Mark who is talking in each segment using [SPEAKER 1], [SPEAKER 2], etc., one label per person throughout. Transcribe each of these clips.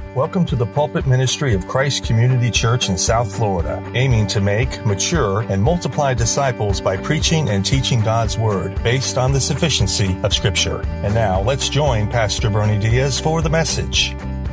[SPEAKER 1] Welcome to the pulpit ministry of Christ Community Church in South Florida, aiming to make, mature, and multiply disciples by preaching and teaching God's Word based on the sufficiency of Scripture. And now, let's join Pastor Bernie Diaz for the message.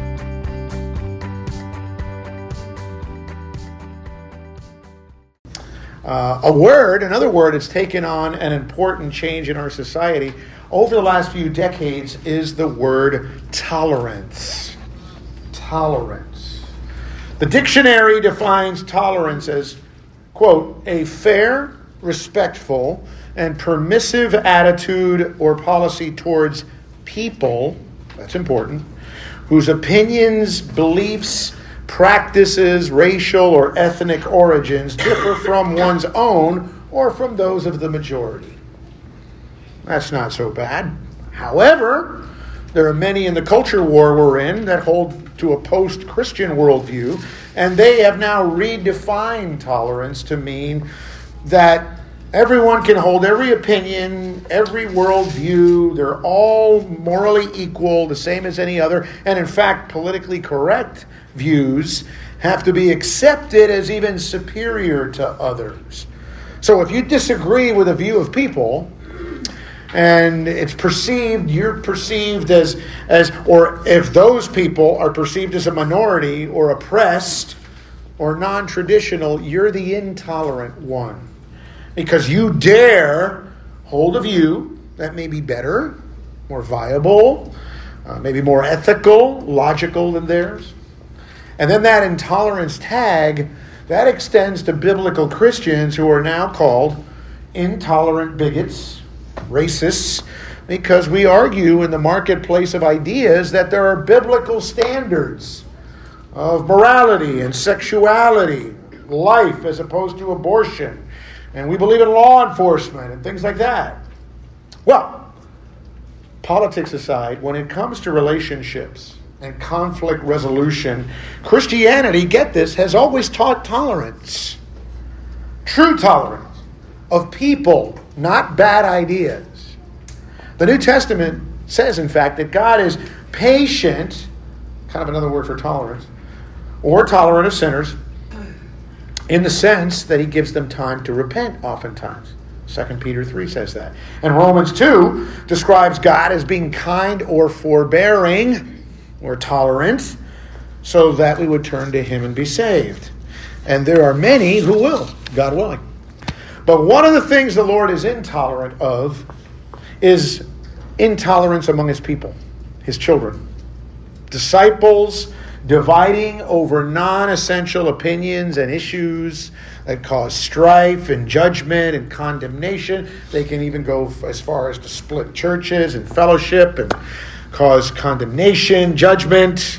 [SPEAKER 2] Another word that's taken on an important change in our society over the last few decades is the word tolerance. Tolerance. The dictionary defines tolerance as, quote, a fair, respectful, and permissive attitude or policy towards people, that's important, whose opinions, beliefs, practices, racial or ethnic origins differ from one's own or from those of the majority. That's not so bad. However, there are many in the culture war we're in that hold to a post-Christian worldview, and they have now redefined tolerance to mean that everyone can hold every opinion, every worldview. They're all morally equal, the same as any other, and in fact, politically correct views have to be accepted as even superior to others. So if you disagree with a view of people, and it's perceived, you're perceived as, or if those people are perceived as a minority or oppressed or non-traditional, you're the intolerant one. Because you dare hold a view that may be better, more viable, maybe more ethical, logical than theirs. And then that intolerance tag, that extends to biblical Christians who are now called intolerant bigots, racists, because we argue in the marketplace of ideas that there are biblical standards of morality and sexuality, life as opposed to abortion, and we believe in law enforcement and things like that. Well, politics aside, when it comes to relationships and conflict resolution, Christianity, get this, has always taught tolerance. True tolerance of people, not bad ideas. The New Testament says, in fact, that God is patient, kind of another word for tolerance, or tolerant of sinners, in the sense that he gives them time to repent oftentimes. 2 Peter 3 says that. And Romans 2 describes God as being kind or forbearing or tolerant, so that we would turn to him and be saved. And there are many who will, God willing. But one of the things the Lord is intolerant of is intolerance among his people, his children. Disciples dividing over non-essential opinions and issues that cause strife and judgment and condemnation. They can even go as far as to split churches and fellowship and cause condemnation, judgment.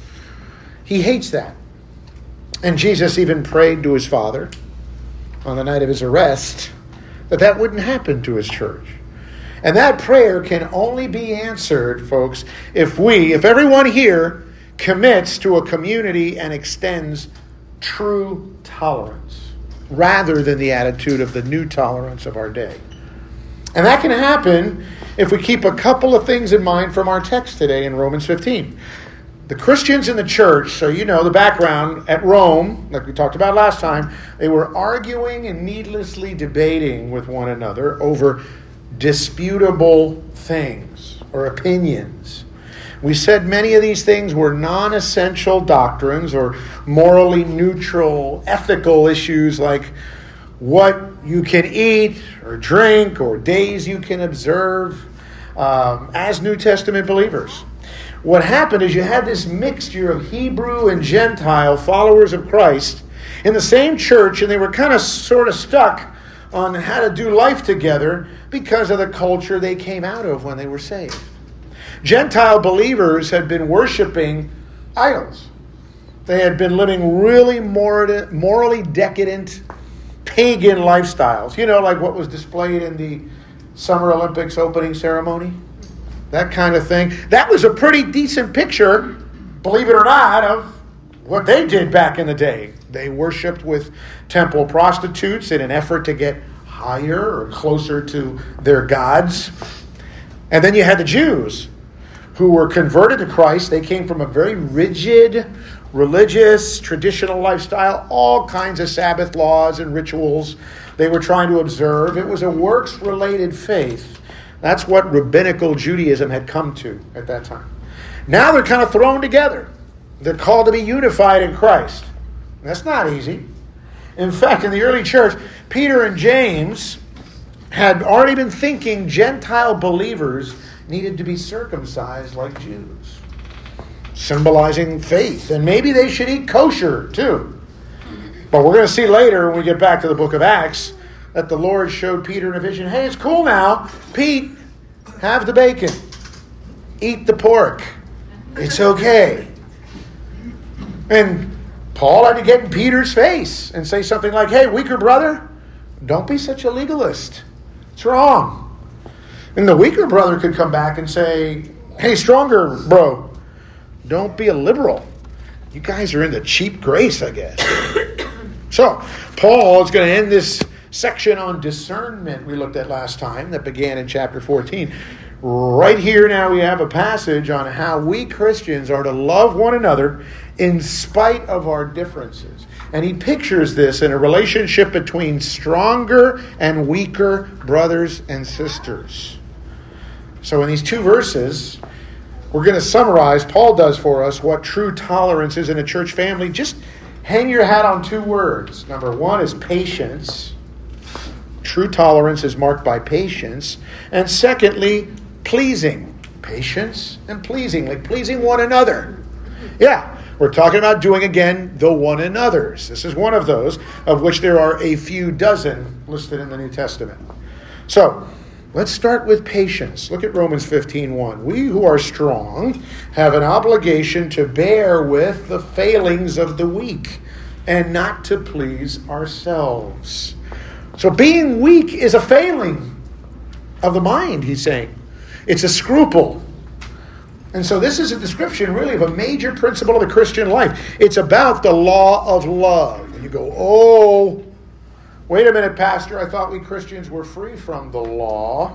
[SPEAKER 2] He hates that. And Jesus even prayed to his Father on the night of his arrest that wouldn't happen to his church. And that prayer can only be answered, folks, if everyone here commits to a community and extends true tolerance rather than the attitude of the new tolerance of our day. And that can happen if we keep a couple of things in mind from our text today in Romans 15. The Christians in the church, so you know the background, at Rome, like we talked about last time, they were arguing and needlessly debating with one another over disputable things or opinions. We said many of these things were non-essential doctrines or morally neutral ethical issues like what you can eat or drink or days you can observe as New Testament believers. What happened is you had this mixture of Hebrew and Gentile followers of Christ in the same church, and they were kind of sort of stuck on how to do life together because of the culture they came out of when they were saved. Gentile believers had been worshiping idols. They had been living really morally decadent, pagan lifestyles. You know, like what was displayed in the Summer Olympics opening ceremony? That kind of thing. That was a pretty decent picture, believe it or not, of what they did back in the day. They worshipped with temple prostitutes in an effort to get higher or closer to their gods. And then you had the Jews, who were converted to Christ. They came from a very rigid, religious, traditional lifestyle, all kinds of Sabbath laws and rituals they were trying to observe. It was a works-related faith. That's what rabbinical Judaism had come to at that time. Now they're kind of thrown together. They're called to be unified in Christ. That's not easy. In fact, in the early church, Peter and James had already been thinking Gentile believers needed to be circumcised like Jews, symbolizing faith. And maybe they should eat kosher too. But we're going to see later when we get back to the book of Acts that the Lord showed Peter in a vision, hey, it's cool now. Pete, have the bacon. Eat the pork. It's okay. And Paul had to get in Peter's face and say something like, hey, weaker brother, don't be such a legalist. It's wrong. And the weaker brother could come back and say, hey, stronger bro, don't be a liberal. You guys are into cheap grace, I guess. So, Paul is going to end this section on discernment we looked at last time that began in chapter 14. Right here now we have a passage on how we Christians are to love one another in spite of our differences. And he pictures this in a relationship between stronger and weaker brothers and sisters. So in these two verses, we're going to summarize, Paul does for us, what true tolerance is in a church family. Just hang your hat on two words. Number one is patience. True tolerance is marked by patience. And secondly, pleasing. Patience and pleasing, like pleasing one another. Yeah, we're talking about doing again the one another's. This is one of those, of which there are a few dozen listed in the New Testament. So, let's start with patience. Look at Romans 15:1. We who are strong have an obligation to bear with the failings of the weak and not to please ourselves. So being weak is a failing of the mind, he's saying. It's a scruple. And so this is a description really of a major principle of the Christian life. It's about the law of love. And you go, oh, wait a minute, Pastor. I thought we Christians were free from the law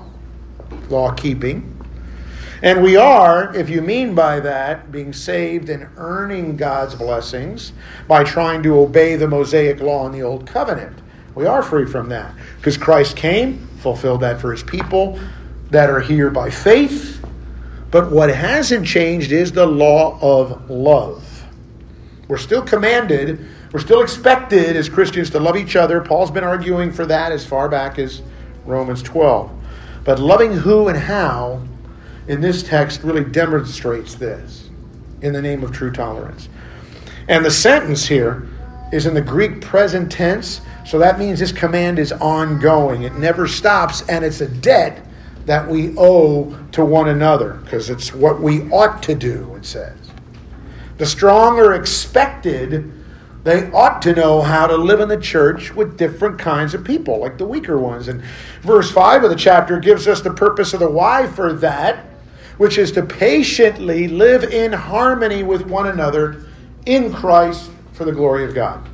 [SPEAKER 2] keeping. And we are, if you mean by that, being saved and earning God's blessings by trying to obey the Mosaic law in the Old Covenant. We are free from that because Christ came, fulfilled that for his people that are here by faith. But what hasn't changed is the law of love. We're still commanded, we're still expected as Christians to love each other. Paul's been arguing for that as far back as Romans 12. But loving who and how in this text really demonstrates this in the name of true tolerance. And the sentence here is in the Greek present tense, so that means this command is ongoing. It never stops, and it's a debt that we owe to one another because it's what we ought to do, it says. The strong are expected, they ought to know how to live in the church with different kinds of people, like the weaker ones. And verse 5 of the chapter gives us the purpose of the why for that, which is to patiently live in harmony with one another in Christ for the glory of God.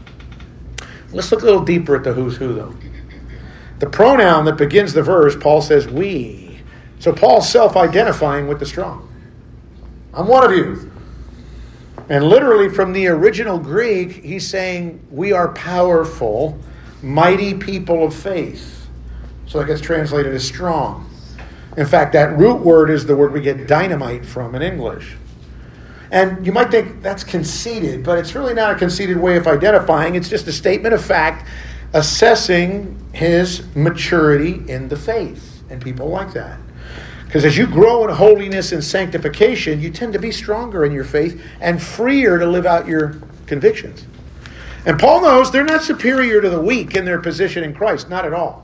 [SPEAKER 2] Let's look a little deeper at the who's who, though. The pronoun that begins the verse, Paul says we. So Paul's self-identifying with the strong. I'm one of you. And literally from the original Greek, he's saying we are powerful, mighty people of faith. So that gets translated as strong. In fact, that root word is the word we get dynamite from in English. And you might think that's conceited, but it's really not a conceited way of identifying. It's just a statement of fact assessing his maturity in the faith. And people like that. Because as you grow in holiness and sanctification, you tend to be stronger in your faith and freer to live out your convictions. And Paul knows they're not superior to the weak in their position in Christ. Not at all.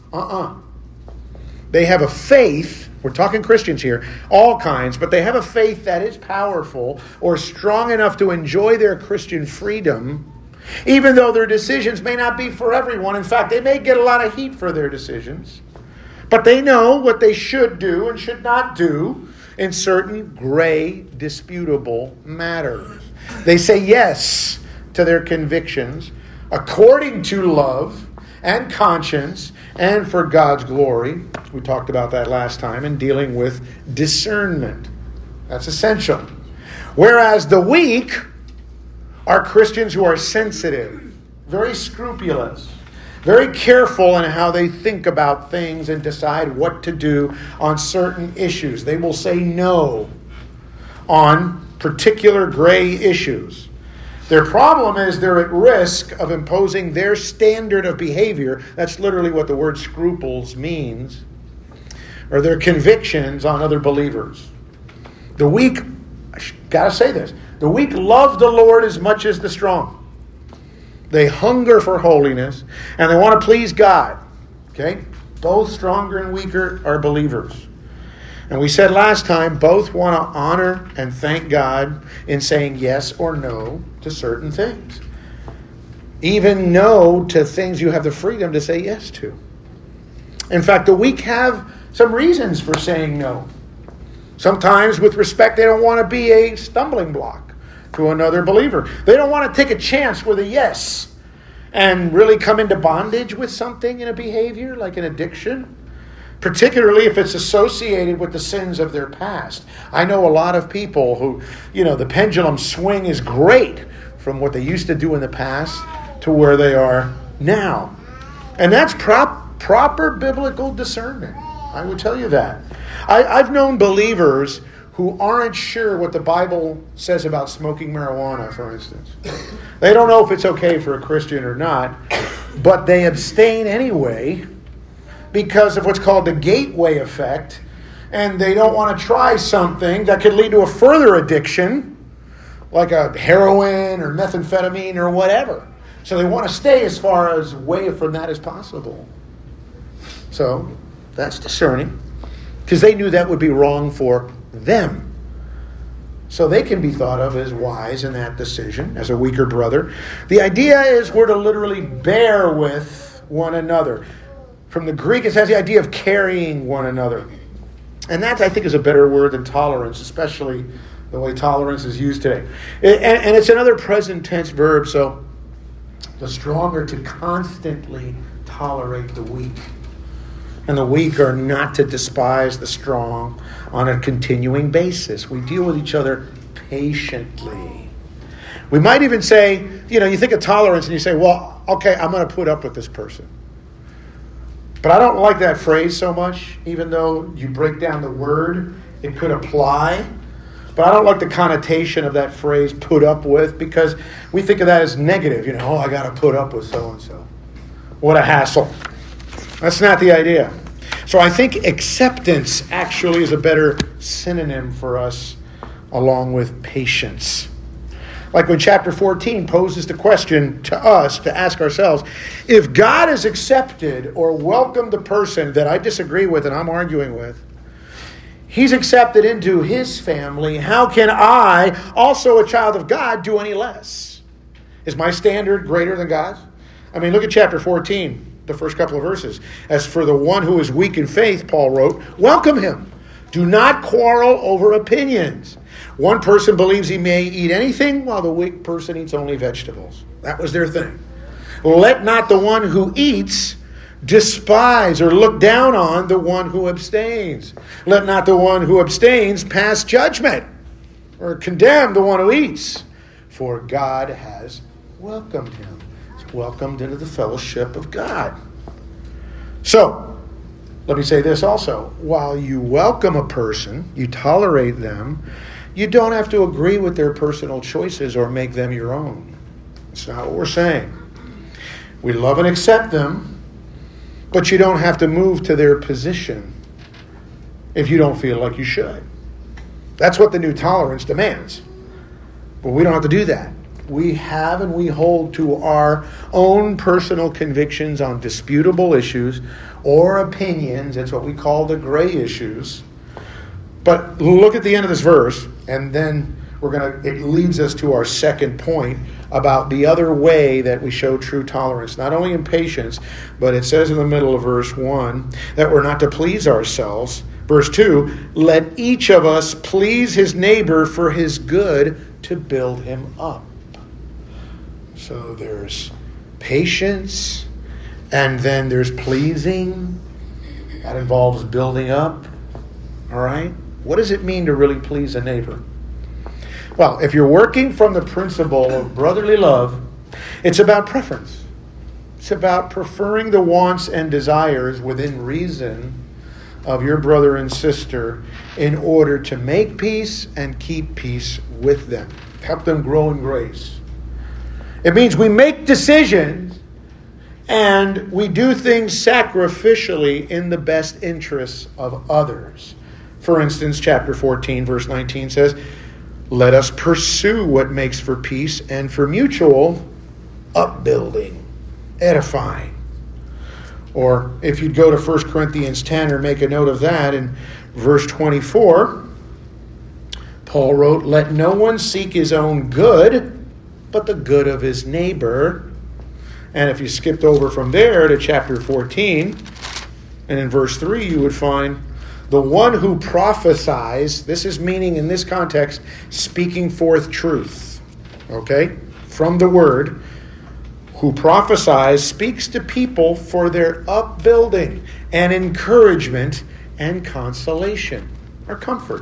[SPEAKER 2] They have a faith, we're talking Christians here, all kinds, but they have a faith that is powerful or strong enough to enjoy their Christian freedom, even though their decisions may not be for everyone. In fact, they may get a lot of heat for their decisions. But they know what they should do and should not do in certain gray, disputable matters. They say yes to their convictions according to love and conscience and for God's glory. We talked about that last time in dealing with discernment. That's essential. Whereas the weak are Christians who are sensitive, very scrupulous, very careful in how they think about things and decide what to do on certain issues. They will say no on particular gray issues. Their problem is they're at risk of imposing their standard of behavior. That's literally what the word scruples means. Or their convictions on other believers. The weak, I gotta say this, the weak love the Lord as much as the strong. They hunger for holiness and they want to please God. Okay? Both stronger and weaker are believers. And we said last time, both want to honor and thank God in saying yes or no to certain things. Even no to things you have the freedom to say yes to. In fact, the weak have some reasons for saying no. Sometimes with respect, they don't want to be a stumbling block to another believer. They don't want to take a chance with a yes and really come into bondage with something in a behavior like an addiction. Particularly if it's associated with the sins of their past. I know a lot of people who, the pendulum swing is great from what they used to do in the past to where they are now. And that's proper biblical discernment. I would tell you that. I've known believers who aren't sure what the Bible says about smoking marijuana, for instance. They don't know if it's okay for a Christian or not, but they abstain anyway because of what's called the gateway effect, and they don't want to try something that could lead to a further addiction, like a heroin or methamphetamine or whatever. So they want to stay as far away from that as possible. So that's discerning, because they knew that would be wrong for them. So they can be thought of as wise in that decision, as a weaker brother. The idea is we're to literally bear with one another. From the Greek, it has the idea of carrying one another. And that, I think, is a better word than tolerance, especially the way tolerance is used today. And it's another present tense verb, so the strong are to constantly tolerate the weak. And the weak are not to despise the strong on a continuing basis. We deal with each other patiently. We might even say, you think of tolerance and you say, well, okay, I'm going to put up with this person. But I don't like that phrase so much, even though you break down the word, it could apply. But I don't like the connotation of that phrase, put up with, because we think of that as negative. I got to put up with so-and-so. What a hassle. That's not the idea. So I think acceptance actually is a better synonym for us, along with patience. Like when chapter 14 poses the question to us to ask ourselves, if God has accepted or welcomed the person that I disagree with and I'm arguing with, He's accepted into His family, how can I, also a child of God, do any less? Is my standard greater than God's? Look at chapter 14, the first couple of verses. As for the one who is weak in faith, Paul wrote, welcome him. Do not quarrel over opinions. One person believes he may eat anything, while the weak person eats only vegetables. That was their thing. Let not the one who eats despise or look down on the one who abstains. Let not the one who abstains pass judgment or condemn the one who eats. For God has welcomed him. He's welcomed into the fellowship of God. So, let me say this also. While you welcome a person, you tolerate them, you don't have to agree with their personal choices or make them your own. That's not what we're saying. We love and accept them, but you don't have to move to their position if you don't feel like you should. That's what the new tolerance demands. But we don't have to do that. We have and we hold to our own personal convictions on disputable issues or opinions. That's what we call the gray issues. But look at the end of this verse, and then it leads us to our second point about the other way that we show true tolerance, not only in patience, but it says in the middle of verse 1 that we're not to please ourselves. Verse 2, let each of us please his neighbor for his good to build him up. So there's patience, and then there's pleasing. That involves building up. All right? What does it mean to really please a neighbor? Well, if you're working from the principle of brotherly love, it's about preference. It's about preferring the wants and desires within reason of your brother and sister in order to make peace and keep peace with them. Help them grow in grace. It means we make decisions and we do things sacrificially in the best interests of others. For instance, chapter 14, verse 19 says, let us pursue what makes for peace and for mutual upbuilding, edifying. Or if you'd go to 1 Corinthians 10 or make a note of that, in verse 24, Paul wrote, let no one seek his own good, but the good of his neighbor. And if you skipped over from there to chapter 14, and in verse 3, you would find the one who prophesies, this is meaning in this context, speaking forth truth, okay, from the word, who prophesies, speaks to people for their upbuilding and encouragement and consolation or comfort.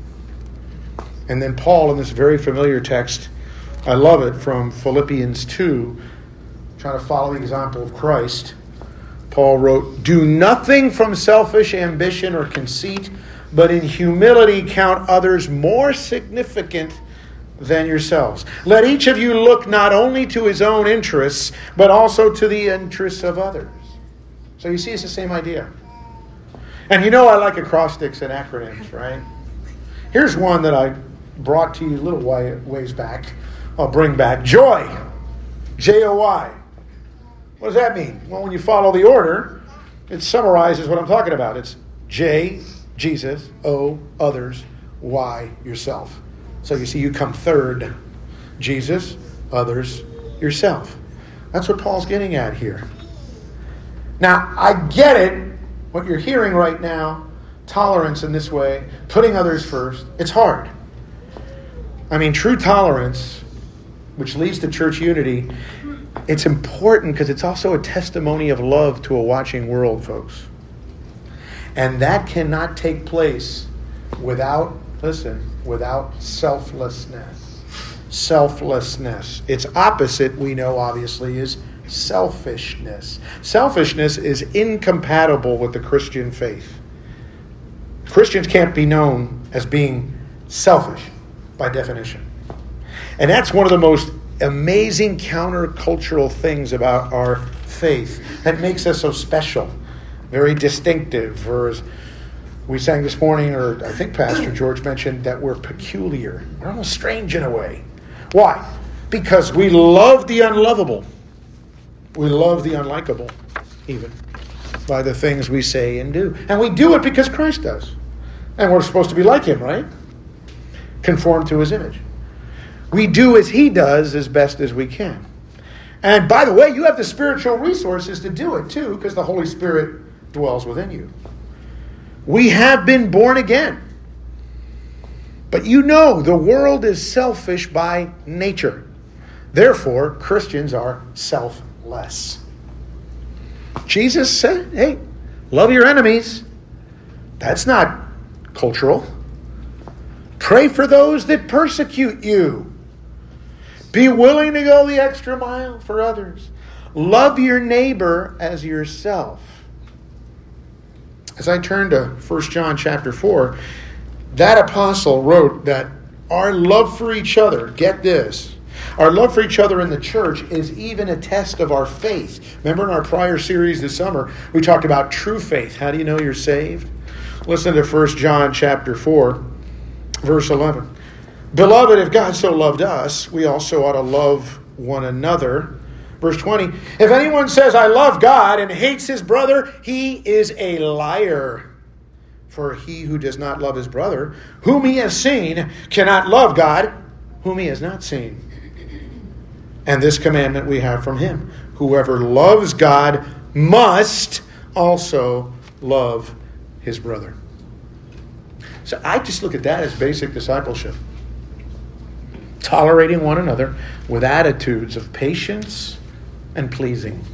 [SPEAKER 2] And then Paul, in this very familiar text, I love it, from Philippians 2, trying to follow the example of Christ, Paul wrote, do nothing from selfish ambition or conceit, but in humility count others more significant than yourselves. Let each of you look not only to his own interests, but also to the interests of others. So you see, it's the same idea. And you know I like acrostics and acronyms, right? Here's one that I brought to you a little ways back. I'll bring back. Joy. J-O-Y. What does that mean? Well, when you follow the order, it summarizes what I'm talking about. It's J, Jesus, O, others, Y, yourself. So you see, you come third. Jesus, others, yourself. That's what Paul's getting at here. Now, I get it, what you're hearing right now, tolerance in this way, putting others first. It's hard. I mean, true tolerance, which leads to church unity, it's important because it's also a testimony of love to a watching world, folks. And that cannot take place without selflessness. Selflessness. Its opposite, we know, obviously, is selfishness. Selfishness is incompatible with the Christian faith. Christians can't be known as being selfish by definition. And that's one of the most amazing countercultural things about our faith that makes us so special, very distinctive. Or as we sang this morning, or I think Pastor George mentioned, that we're peculiar. We're almost strange in a way. Why? Because we love the unlovable. We love the unlikable, even, by the things we say and do. And we do it because Christ does. And we're supposed to be like him, right? Conform to his image. We do as he does as best as we can. And by the way, you have the spiritual resources to do it too, because the Holy Spirit dwells within you. We have been born again. But you know, the world is selfish by nature. Therefore, Christians are selfless. Jesus said, hey, love your enemies. That's not cultural. Pray for those that persecute you. Be willing to go the extra mile for others. Love your neighbor as yourself. As I turn to 1 John chapter 4, that apostle wrote that our love for each other, get this, our love for each other in the church is even a test of our faith. Remember in our prior series this summer, we talked about true faith. How do you know you're saved? Listen to 1 John chapter 4, verse 11. Beloved, if God so loved us, we also ought to love one another. Verse 20, if anyone says, I love God and hates his brother, he is a liar. For he who does not love his brother, whom he has seen, cannot love God, whom he has not seen. And this commandment we have from him. Whoever loves God must also love his brother. So I just look at that as basic discipleship. Tolerating one another with attitudes of patience and pleasing.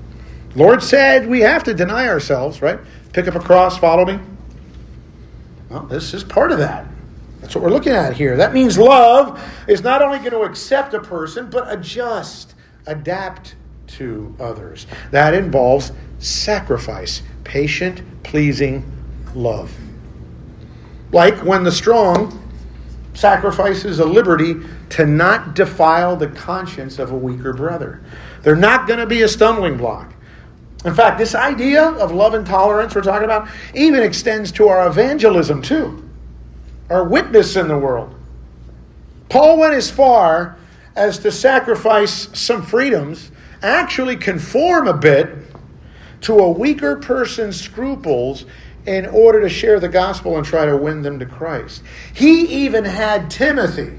[SPEAKER 2] Lord said we have to deny ourselves, right? Pick up a cross, follow me. Well, this is part of that. That's what we're looking at here. That means love is not only going to accept a person, but adjust, adapt to others. That involves sacrifice, patient, pleasing love. Like when the strong sacrifices a liberty to not defile the conscience of a weaker brother. They're not going to be a stumbling block. In fact, this idea of love and tolerance we're talking about even extends to our evangelism too, our witness in the world. Paul went as far as to sacrifice some freedoms, actually conform a bit to a weaker person's scruples in order to share the gospel and try to win them to Christ. He even had Timothy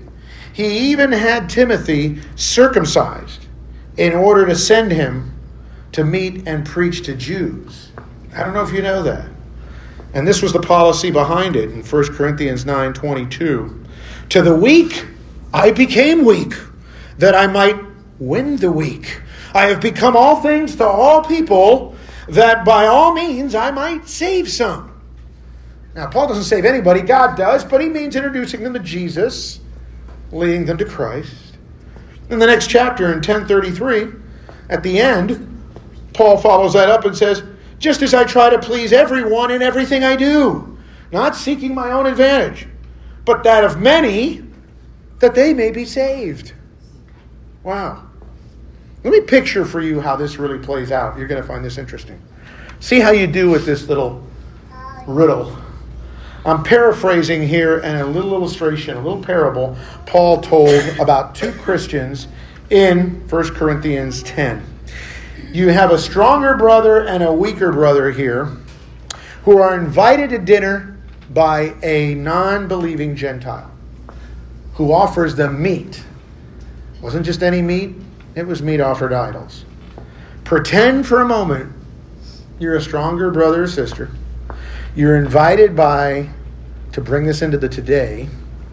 [SPEAKER 2] circumcised in order to send him to meet and preach to Jews. I don't know if you know that. And this was the policy behind it in 1 Corinthians 9:22. To the weak, I became weak, that I might win the weak. I have become all things to all people, that by all means I might save some. Now, Paul doesn't save anybody, God does, but he means introducing them to Jesus, leading them to Christ. In the next chapter, in 10:33, at the end, Paul follows that up and says, just as I try to please everyone in everything I do, not seeking my own advantage, but that of many, that they may be saved. Wow. Let me picture for you how this really plays out. You're going to find this interesting. See how you do with this little riddle. I'm paraphrasing here and a little illustration, a little parable Paul told about two Christians in 1 Corinthians 10. You have a stronger brother and a weaker brother here who are invited to dinner by a non-believing Gentile who offers them meat. It wasn't just any meat, it was meat offered to idols. Pretend for a moment you're a stronger brother or sister. You're invited to bring this into the today,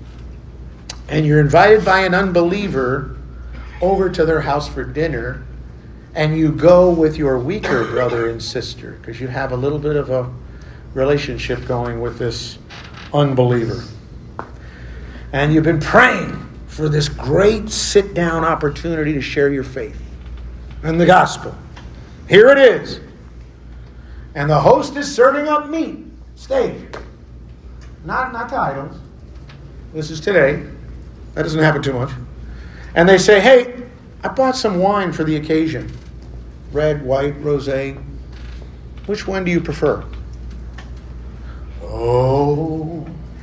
[SPEAKER 2] and you're invited by an unbeliever over to their house for dinner, and you go with your weaker brother and sister because you have a little bit of a relationship going with this unbeliever. And you've been praying for this great sit-down opportunity to share your faith and the gospel. Here it is. And the host is serving up meat, steak. Not to idols. This is today. That doesn't happen too much. And they say, hey, I bought some wine for the occasion. Red, white, rosé. Which one do you prefer? Oh.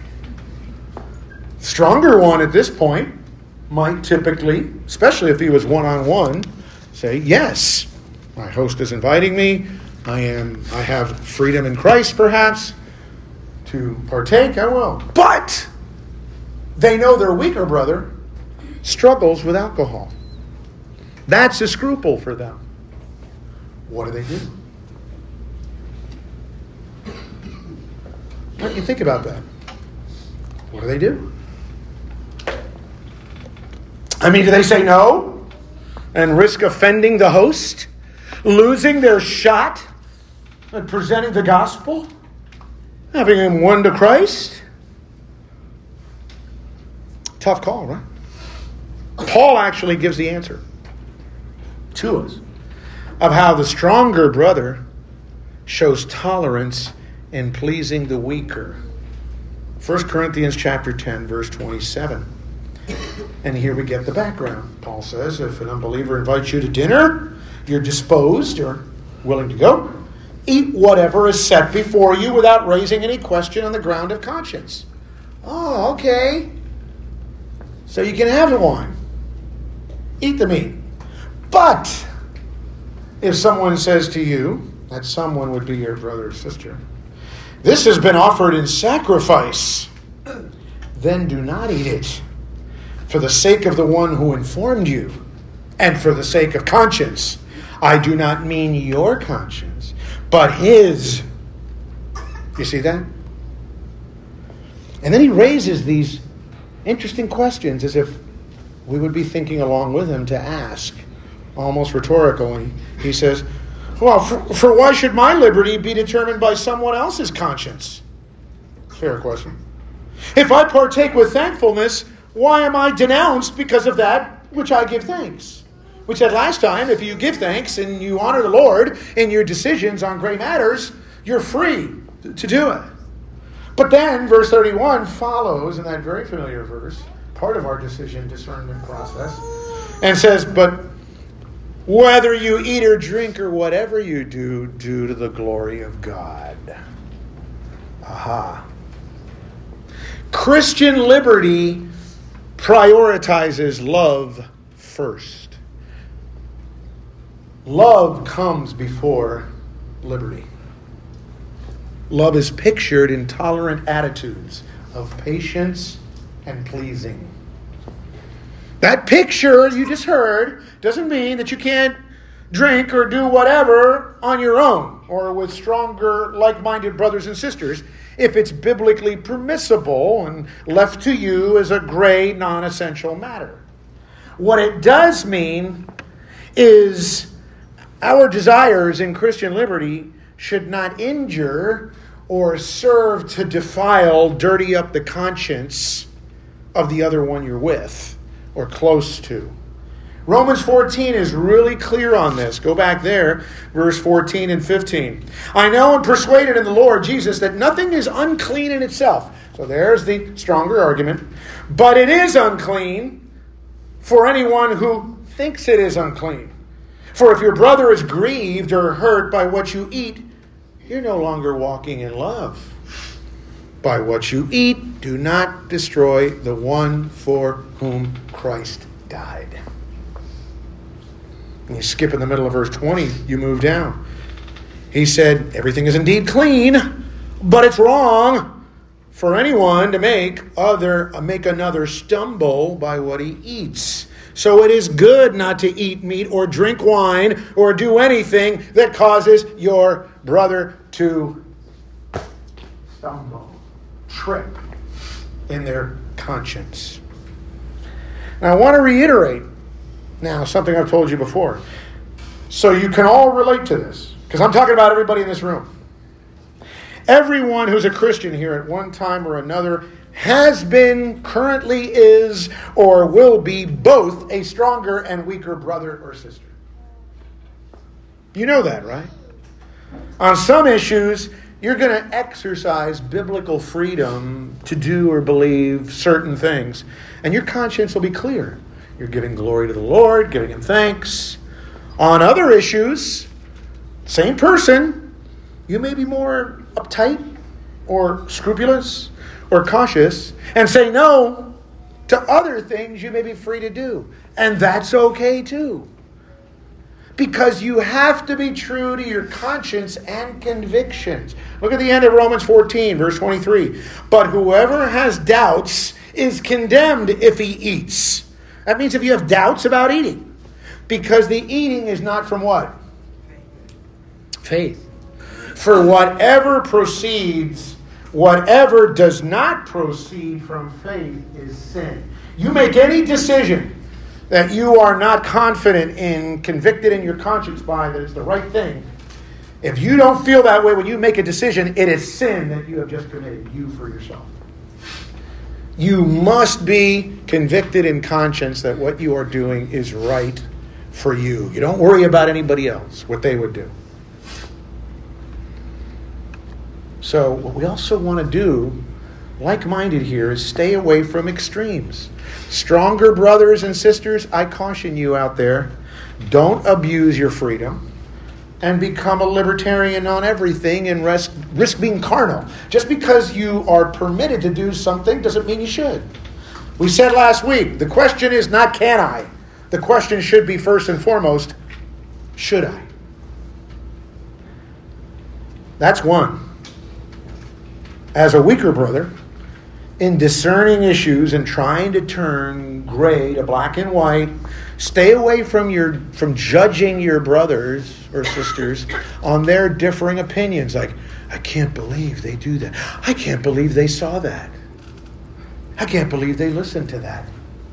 [SPEAKER 2] Stronger one at this point might typically, especially if he was one-on-one, say, yes, my host is inviting me. I have freedom in Christ, perhaps, to partake. I will. But they know their weaker brother struggles with alcohol. That's a scruple for them. What do they do? Why don't you think about that? What do they do? I mean, do they say no and risk offending the host, losing their shot at presenting the gospel, having him won to Christ? Tough call, right? Paul actually gives the answer to us of how the stronger brother shows tolerance in pleasing the weaker. 1 Corinthians chapter 10, verse 27. And here we get the background. Paul says, if an unbeliever invites you to dinner, you're disposed or willing to go, eat whatever is set before you without raising any question on the ground of conscience. Oh, okay. So you can have the wine. Eat the meat. But if someone says to you, that someone would be your brother or sister, this has been offered in sacrifice, then do not eat it, for the sake of the one who informed you, and for the sake of conscience. I do not mean your conscience, but his. You see that? And then he raises these interesting questions as if we would be thinking along with him to ask, almost rhetorically. He says, well, for why should my liberty be determined by someone else's conscience? Fair question. If I partake with thankfulness, why am I denounced because of that which I give thanks? We said last time, if you give thanks and you honor the Lord in your decisions on great matters, you're free to do it. But then, verse 31 follows in that very familiar verse, part of our decision discernment process, and says, but whether you eat or drink or whatever you do, do to the glory of God. Aha. Christian liberty prioritizes love first. Love comes before liberty. Love is pictured in tolerant attitudes of patience and pleasing. That picture you just heard doesn't mean that you can't drink or do whatever on your own or with stronger, like-minded brothers and sisters if it's biblically permissible and left to you as a gray, non-essential matter. What it does mean is our desires in Christian liberty should not injure or serve to defile, dirty up the conscience of the other one you're with or close to. Romans 14 is really clear on this. Go back there, verse 14 and 15. I know and persuaded in the Lord Jesus that nothing is unclean in itself. So there's the stronger argument. But it is unclean for anyone who thinks it is unclean. For if your brother is grieved or hurt by what you eat, you're no longer walking in love. By what you eat, do not destroy the one for whom Christ died. And you skip in the middle of verse 20, you move down. He said, everything is indeed clean, but it's wrong for anyone to make another stumble by what he eats. So it is good not to eat meat or drink wine or do anything that causes your brother to stumble, trip in their conscience. Now I want to reiterate now something I've told you before, so you can all relate to this, because I'm talking about everybody in this room. Everyone who's a Christian here at one time or another has been, currently is, or will be both a stronger and weaker brother or sister. You know that, right? On some issues, you're going to exercise biblical freedom to do or believe certain things, and your conscience will be clear. You're giving glory to the Lord, giving Him thanks. On other issues, same person, you may be more uptight or scrupulous or cautious and say no to other things you may be free to do. And that's okay too. Because you have to be true to your conscience and convictions. Look at the end of Romans 14, verse 23. But whoever has doubts is condemned if he eats. That means if you have doubts about eating. Because the eating is not from what? Faith. For whatever does not proceed from faith is sin. You make any decision that you are not confident in, convicted in your conscience by, that it's the right thing. If you don't feel that way when you make a decision, it is sin that you have just committed, you for yourself. You must be convicted in conscience that what you are doing is right for you. You don't worry about anybody else, what they would do. So what we also want to do, like-minded here, is stay away from extremes. Stronger brothers and sisters, I caution you out there, don't abuse your freedom and become a libertarian on everything and risk being carnal. Just because you are permitted to do something doesn't mean you should. We said last week, the question is not can I. The question should be first and foremost, should I? That's one. As a weaker brother, in discerning issues and trying to turn gray to black and white, stay away from judging your brothers or sisters on their differing opinions. Like, I can't believe they do that. I can't believe they saw that. I can't believe they listened to that.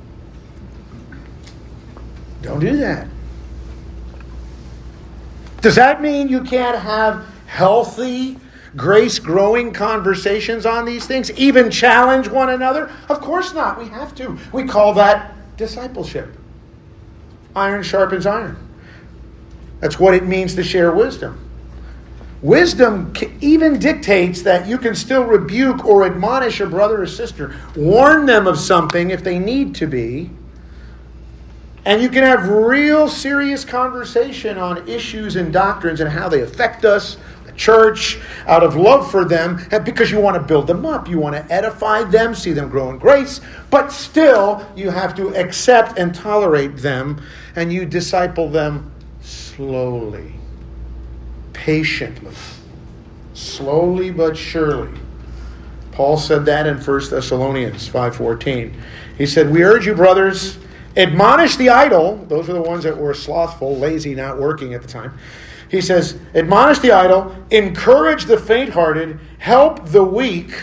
[SPEAKER 2] Don't do that. Does that mean you can't have healthy, grace-growing conversations on these things? Even challenge one another? Of course not. We have to. We call that discipleship. Iron sharpens iron. That's what it means to share wisdom. Wisdom even dictates that you can still rebuke or admonish a brother or sister, warn them of something if they need to be, and you can have real serious conversation on issues and doctrines and how they affect us, the church, out of love for them, because you want to build them up, you want to edify them, see them grow in grace, but still you have to accept and tolerate them, and you disciple them slowly. Patiently, slowly but surely. Paul said that in 1 Thessalonians 5:14. He said, "We urge you, brothers, admonish the idle." Those are the ones that were slothful, lazy, not working at the time. He says, admonish the idle, encourage the faint-hearted, help the weak,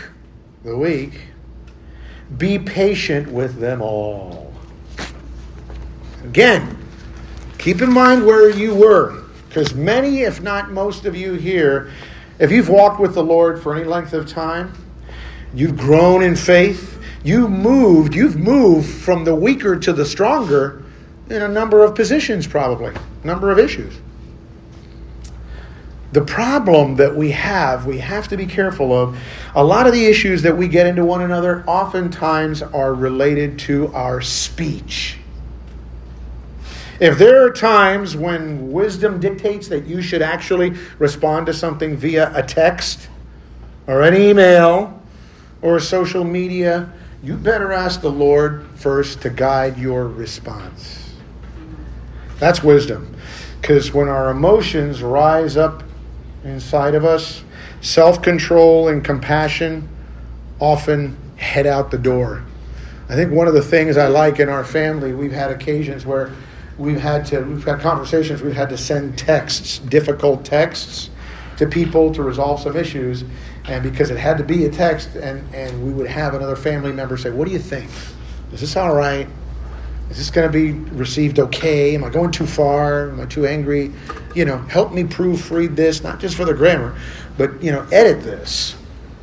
[SPEAKER 2] be patient with them all. Again, keep in mind where you were. Because many, if not most of you here, if you've walked with the Lord for any length of time, you've grown in faith, you've moved from the weaker to the stronger in a number of positions probably, number of issues. The problem that we have to be careful of, a lot of the issues that we get into one another oftentimes are related to our speech. If there are times when wisdom dictates that you should actually respond to something via a text or an email or social media, you better ask the Lord first to guide your response. That's wisdom. Because when our emotions rise up inside of us, self-control and compassion often head out the door. I think one of the things I like in our family, we've had occasions where we've had conversations, we've had to send texts, difficult texts to people to resolve some issues. And because it had to be a text, and we would have another family member say, "What do you think? Is this all right? Is this going to be received okay? Am I going too far? Am I too angry? Help me proofread this, not just for the grammar, but, edit this."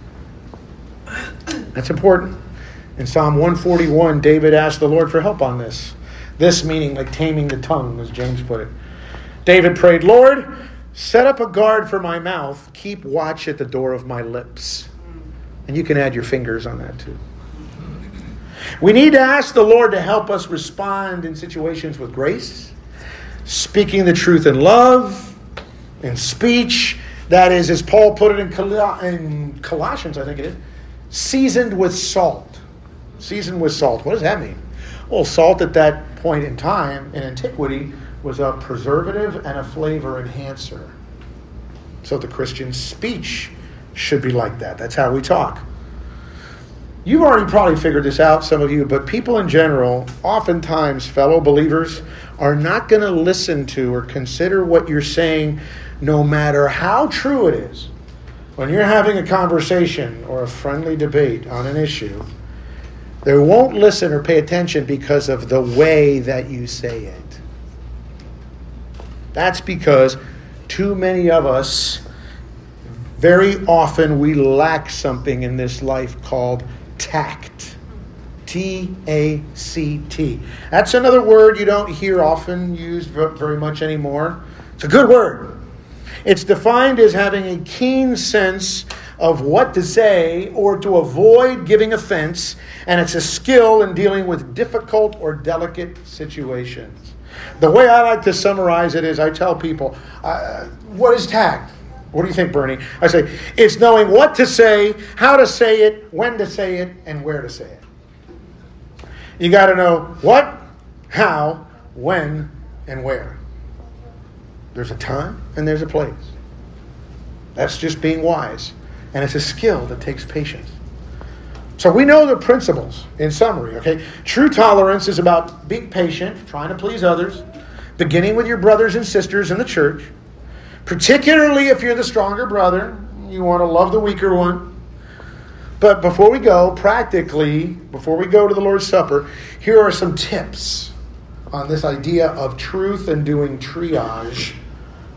[SPEAKER 2] That's important. In Psalm 141, David asked the Lord for help on this. This meaning like taming the tongue, as James put it. David prayed, "Lord, set up a guard for my mouth. Keep watch at the door of my lips." And you can add your fingers on that too. We need to ask the Lord to help us respond in situations with grace, speaking the truth in love, in speech. That is, as Paul put it in Colossians, I think it is, seasoned with salt. Seasoned with salt. What does that mean? Well, salt at that point in time, in antiquity, was a preservative and a flavor enhancer. So the Christian speech should be like that. That's how we talk. You've already probably figured this out, some of you, but people in general, oftentimes fellow believers, are not going to listen to or consider what you're saying, no matter how true it is. When you're having a conversation or a friendly debate on an issue, they won't listen or pay attention because of the way that you say it. That's because too many of us, very often we lack something in this life called tact. T-A-C-T. That's another word you don't hear often used very much anymore. It's a good word. It's defined as having a keen sense of what to say or to avoid giving offense, and it's a skill in dealing with difficult or delicate situations. The way I like to summarize it is I tell people, what is tact? What do you think, Bernie? I say, it's knowing what to say, how to say it, when to say it, and where to say it. You got to know what, how, when, and where. There's a time and there's a place. That's just being wise. And it's a skill that takes patience. So we know the principles in summary, okay? True tolerance is about being patient, trying to please others, beginning with your brothers and sisters in the church. Particularly if you're the stronger brother, you want to love the weaker one. But before we go, practically, before we go to the Lord's Supper, here are some tips on this idea of truth and doing triage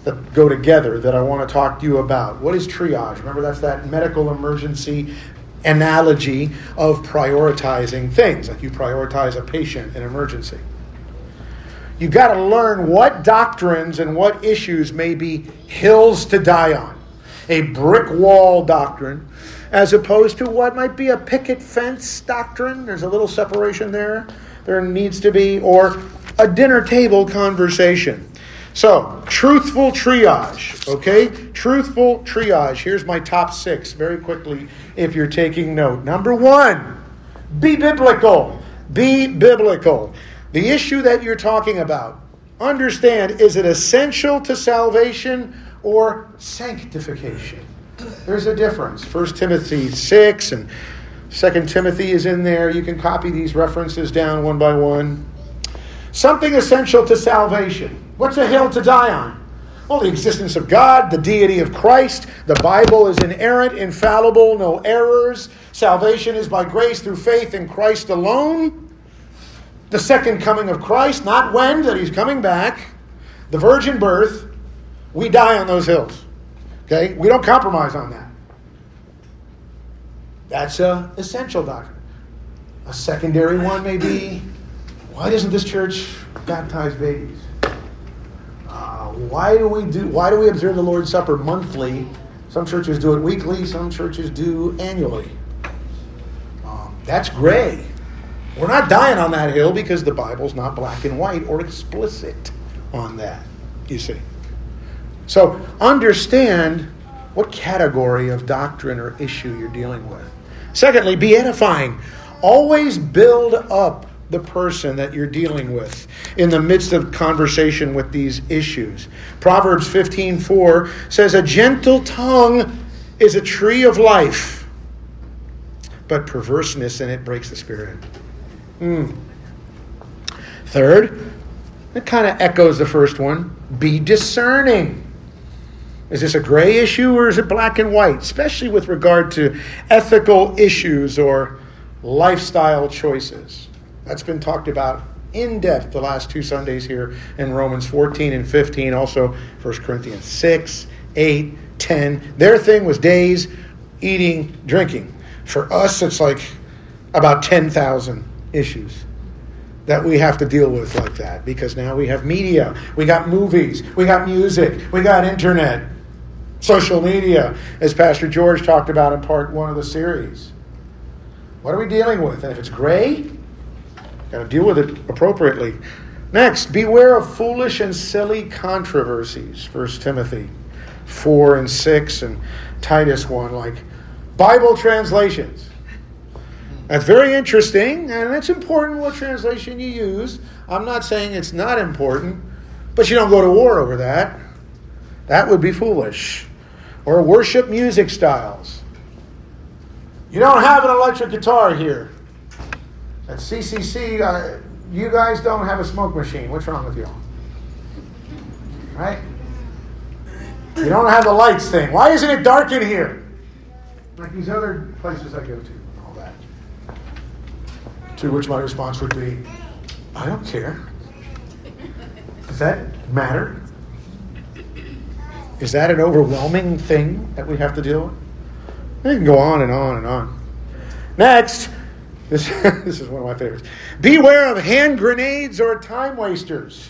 [SPEAKER 2] that go together that I want to talk to you about. What is triage? Remember, that's that medical emergency analogy of prioritizing things, like you prioritize a patient in emergency. You've got to learn what doctrines and what issues may be hills to die on. A brick wall doctrine, as opposed to what might be a picket fence doctrine. There's a little separation there. There needs to be, or a dinner table conversation. So, truthful triage, okay? Truthful triage. Here's my top 6 very quickly if you're taking note. Number 1, be biblical. Be biblical. The issue that you're talking about, understand, is it essential to salvation or sanctification? There's a difference. 1 Timothy 6 and 2 Timothy is in there. You can copy these references down one by one. Something essential to salvation. What's a hill to die on? Well, the existence of God, the deity of Christ. The Bible is inerrant, infallible, no errors. Salvation is by grace through faith in Christ alone. The second coming of Christ, not when, that he's coming back. The virgin birth. We die on those hills. Okay? We don't compromise on that. That's an essential doctrine. A secondary one may be, why doesn't this church baptize babies? Why do we observe the Lord's Supper monthly? Some churches do it weekly, some churches do annually. That's gray. We're not dying on that hill because the Bible's not black and white or explicit on that, you see. So understand what category of doctrine or issue you're dealing with. Secondly, be edifying. Always build up the person that you're dealing with in the midst of conversation with these issues. Proverbs 15:4 says, a gentle tongue is a tree of life, but perverseness in it breaks the spirit. Third, it kind of echoes the first one, be discerning. Is this a gray issue or is it black and white? Especially with regard to ethical issues or lifestyle choices. That's been talked about in depth the last 2 Sundays here in Romans 14 and 15. Also 1 Corinthians 6, 8, 10. Their thing was days, eating, drinking. For us, it's like about 10,000 issues that we have to deal with like that. Because now we have media. We got movies. We got music. We got internet. Social media, as Pastor George talked about in part 1 of the series. What are we dealing with? And if it's gray, got to deal with it appropriately. Next, beware of foolish and silly controversies. 1 Timothy 4 and 6 and Titus 1, like Bible translations. That's very interesting, and it's important what translation you use. I'm not saying it's not important, but you don't go to war over that. That would be foolish. Or worship music styles. You don't have an electric guitar here. At CCC, you guys don't have a smoke machine. What's wrong with you? Right? You don't have the lights thing. Why isn't it dark in here? Like these other places I go to and all that. To which my response would be, I don't care. Does that matter? Is that an overwhelming thing that we have to deal with? We can go on and on and on. Next, this is one of my favorites. Beware of hand grenades or time wasters.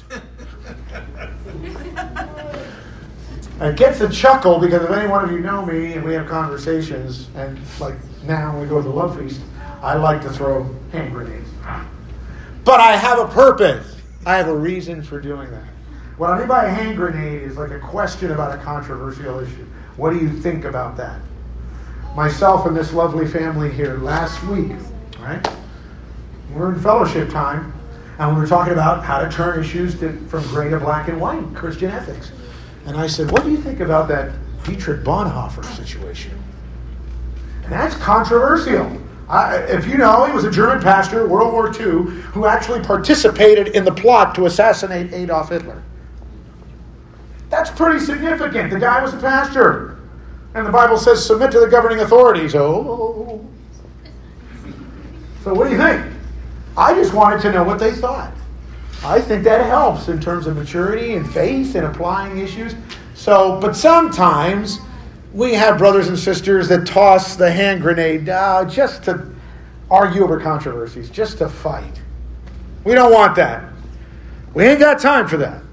[SPEAKER 2] It gets a chuckle because if any one of you know me and we have conversations, and like now when we go to the Love Feast, I like to throw hand grenades. But I have a purpose. I have a reason for doing that. What I mean by a hand grenade is like a question about a controversial issue. What do you think about that? Myself and this lovely family here last week, right? We're in fellowship time, and we were talking about how to turn issues from gray to black and white, Christian ethics. And I said, what do you think about that Dietrich Bonhoeffer situation? And that's controversial. If you know, he was a German pastor, World War II, who actually participated in the plot to assassinate Adolf Hitler. That's pretty significant. The guy was a pastor. And the Bible says, submit to the governing authorities. Oh. So what do you think? I just wanted to know what they thought. I think that helps in terms of maturity and faith and applying issues. But sometimes we have brothers and sisters that toss the hand grenade just to argue over controversies, just to fight. We don't want that. We ain't got time for that.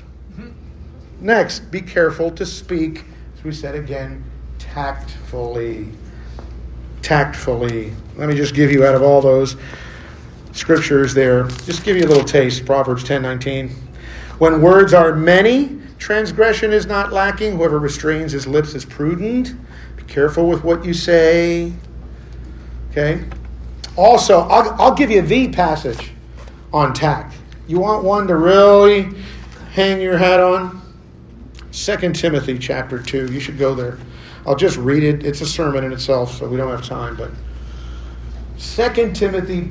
[SPEAKER 2] Next, be careful to speak, as we said again, tactfully. Tactfully. Let me just give you, out of all those scriptures there, just give you a little taste. Proverbs 10:19. When words are many, transgression is not lacking. Whoever restrains his lips is prudent. Be careful with what you say. Okay? Also, I'll give you the passage on tact. You want one to really hang your hat on? 2 Timothy chapter 2. You should go there. I'll just read it. It's a sermon in itself, so we don't have time. But 2 Timothy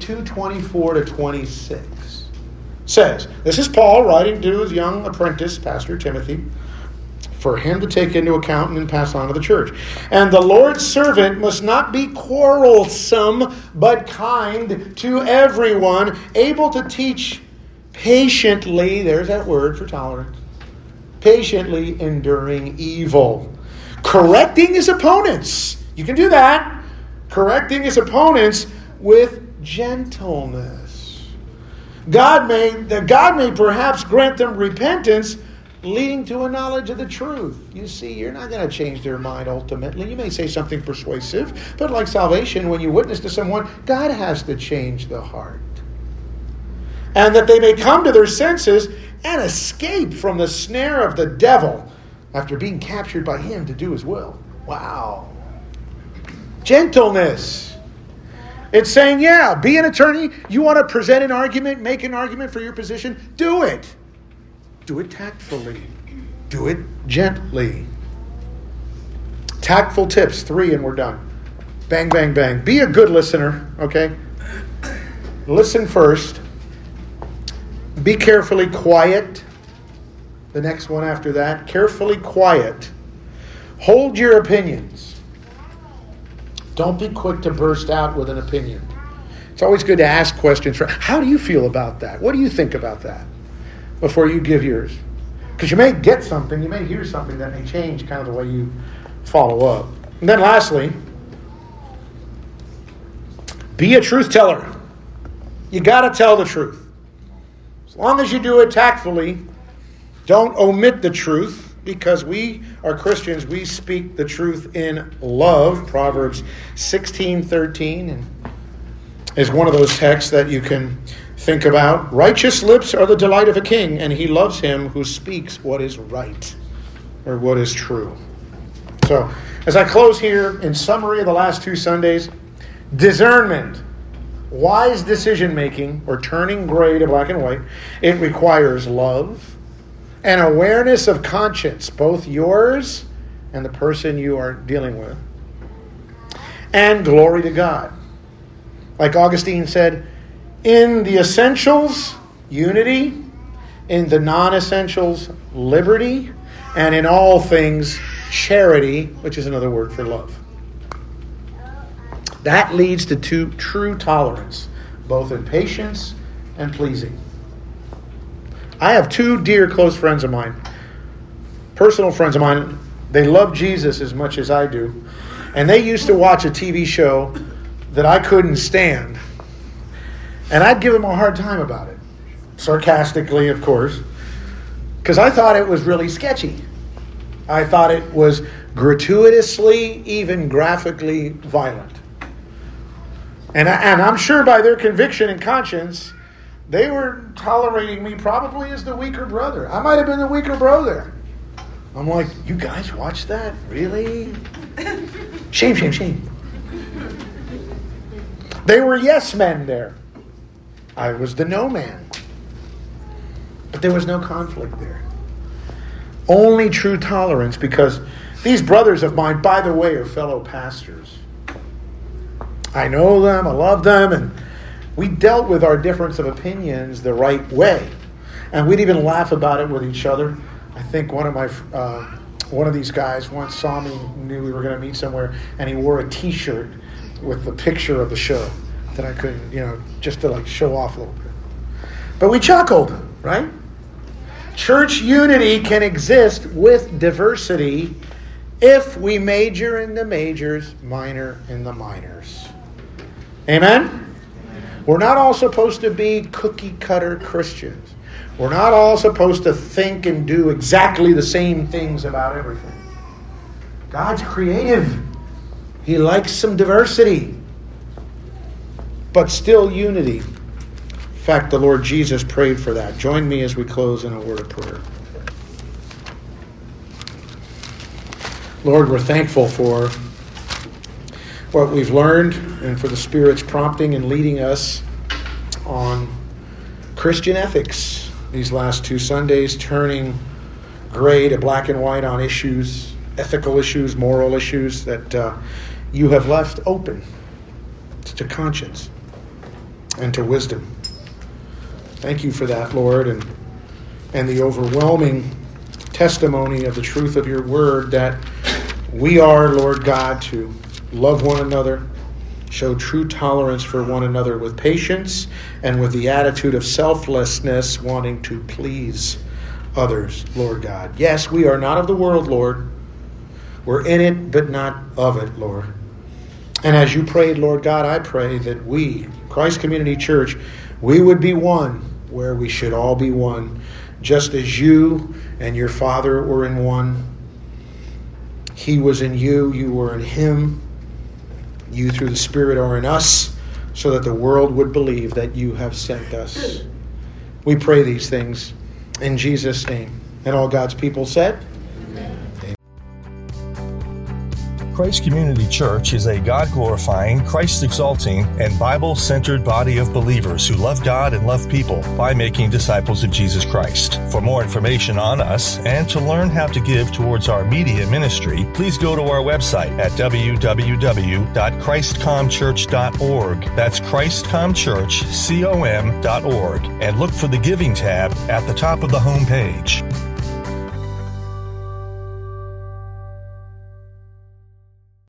[SPEAKER 2] 2:24-26 says, this is Paul writing to his young apprentice, Pastor Timothy, for him to take into account and pass on to the church. And the Lord's servant must not be quarrelsome, but kind to everyone, able to teach patiently, there's that word for tolerance, patiently enduring evil, correcting his opponents. You can do that. Correcting his opponents with gentleness. God may perhaps grant them repentance, leading to a knowledge of the truth. You see, you're not going to change their mind ultimately. You may say something persuasive, but like salvation, when you witness to someone, God has to change the heart. And that they may come to their senses and escape from the snare of the devil after being captured by him to do his will. Wow. Gentleness. It's saying, be an attorney. You want to present an argument, make an argument for your position, do it. Do it tactfully. Do it gently. Tactful tips, 3 and we're done. Bang, bang, bang. Be a good listener, okay? Listen first. Be carefully quiet. The next one after that. Carefully quiet. Hold your opinions. Don't be quick to burst out with an opinion. It's always good to ask questions. How do you feel about that? What do you think about that? Before you give yours. Because you may get something, you may hear something that may change kind of the way you follow up. And then lastly, be a truth teller. You got to tell the truth. As long as you do it tactfully, don't omit the truth, because we are Christians. We speak the truth in love. Proverbs 16:13 is one of those texts that you can think about. Righteous lips are the delight of a king, and he loves him who speaks what is right or what is true. So, as I close here, in summary of the last 2 Sundays, discernment, wise decision making, or turning gray to black and white, it requires love and awareness of conscience, both yours and the person you are dealing with, and glory to God. Like Augustine said, in the essentials, unity; in the non-essentials, liberty; and in all things, charity, which is another word for love. That leads to true tolerance, both in patience and pleasing. I have 2 dear close friends of mine, personal friends of mine. They love Jesus as much as I do. And they used to watch a TV show that I couldn't stand. And I'd give them a hard time about it. Sarcastically, of course. Because I thought it was really sketchy. I thought it was gratuitously, even graphically violent. And I'm sure by their conviction and conscience, they were tolerating me probably as the weaker brother. I might have been the weaker brother. I'm like, you guys watch that? Really? Shame, shame, shame. They were yes men there. I was the no man. But there was no conflict there. Only true tolerance, because these brothers of mine, by the way, are fellow pastors. I know them, I love them, and we dealt with our difference of opinions the right way. And we'd even laugh about it with each other. I think one of these guys once saw me, knew we were going to meet somewhere, and he wore a T-shirt with the picture of the show that I couldn't, just to like show off a little bit. But we chuckled, right? Church unity can exist with diversity if we major in the majors, minor in the minors. Amen? We're not all supposed to be cookie-cutter Christians. We're not all supposed to think and do exactly the same things about everything. God's creative. He likes some diversity, but still unity. In fact, the Lord Jesus prayed for that. Join me as we close in a word of prayer. Lord, we're thankful for what we've learned and for the Spirit's prompting and leading us on Christian ethics these last 2 Sundays, turning gray to black and white on issues, ethical issues, moral issues that you have left open to conscience and to wisdom. Thank you for that, Lord, and the overwhelming testimony of the truth of your word that we are, Lord God, to love one another, show true tolerance for one another with patience and with the attitude of selflessness, wanting to please others, Lord God. Yes, we are not of the world, Lord. We're in it, but not of it, Lord. And as you prayed, Lord God, I pray that we, Christ Community Church, we would be one where we should all be one, just as you and your Father were in one. He was in you, you were in him. You through the Spirit are in us, so that the world would believe that you have sent us. We pray these things in Jesus' name. And all God's people said,
[SPEAKER 1] Christ Community Church is a God-glorifying, Christ-exalting, and Bible-centered body of believers who love God and love people by making disciples of Jesus Christ. For more information on us and to learn how to give towards our media ministry, please go to our website at www.christcomchurch.org. That's christcomchurch.com.org, and look for the Giving tab at the top of the home page.